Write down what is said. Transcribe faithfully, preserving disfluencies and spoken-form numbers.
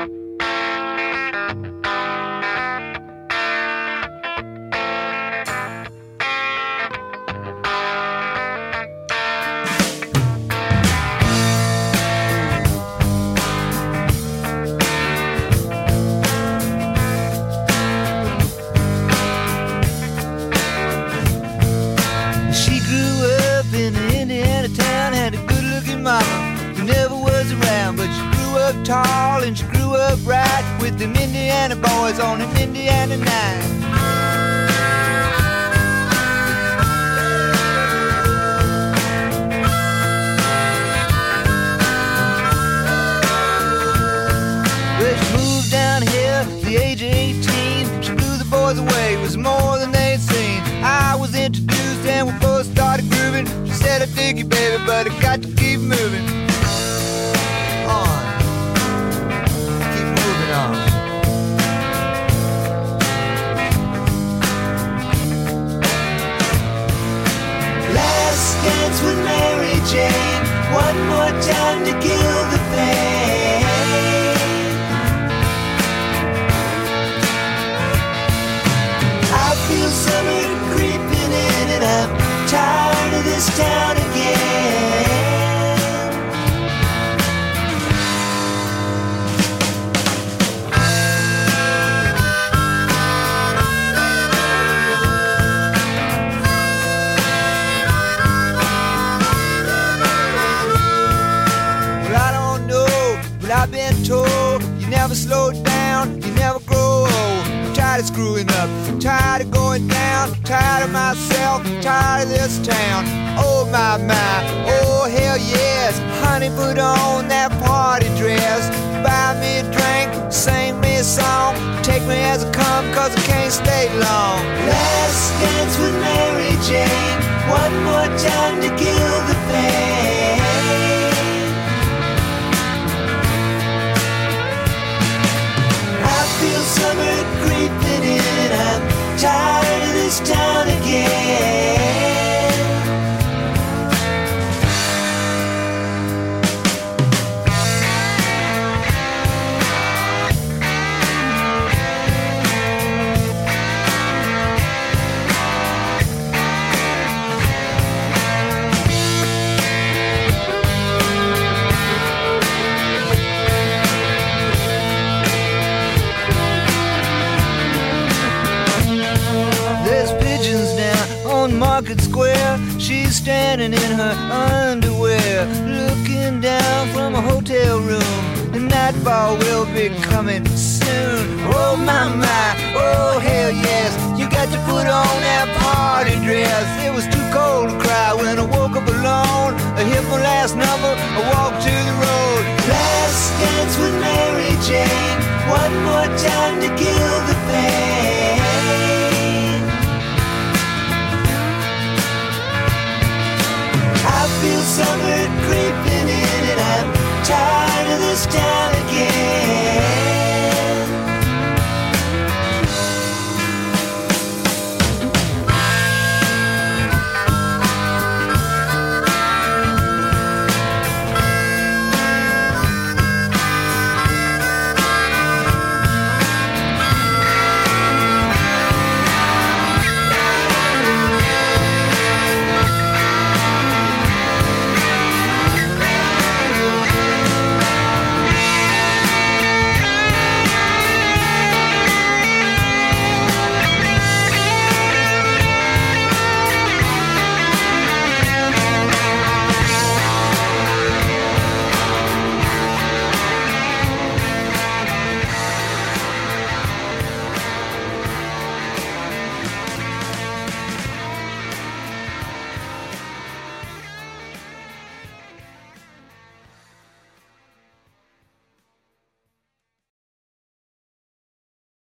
Tall and she grew up right with them Indiana boys on an Indiana night. Well, she moved down here at the age of eighteen. She blew the boys away, it was more than they'd seen. I was introduced and we both started grooving. She said, I dig you, baby, but I got to keep moving on. Last dance with Mary Jane, one more time to kill the pain. I feel summer creeping in and I'm tired of this town again. I've been told you never slow down, you never grow old. I'm tired of screwing up, I'm tired of going down, I'm tired of myself, I'm tired of this town. Oh my, my, oh hell yes. Honey, put on that party dress, buy me a drink, sing me a song, take me as I come cause I can't stay long. Last dance with Mary Jane, one more time to kill the pain. I feel summer creeping in, I'm tired of this town again. Market Square, she's standing in her underwear, looking down from a hotel room. The nightfall will be coming soon. Oh my, my, oh hell yes. You got to put on that party dress. It was too cold to cry when I woke up alone. I hit my last number, I walked to the road. Last dance with Mary Jane, one more time to kill the pain.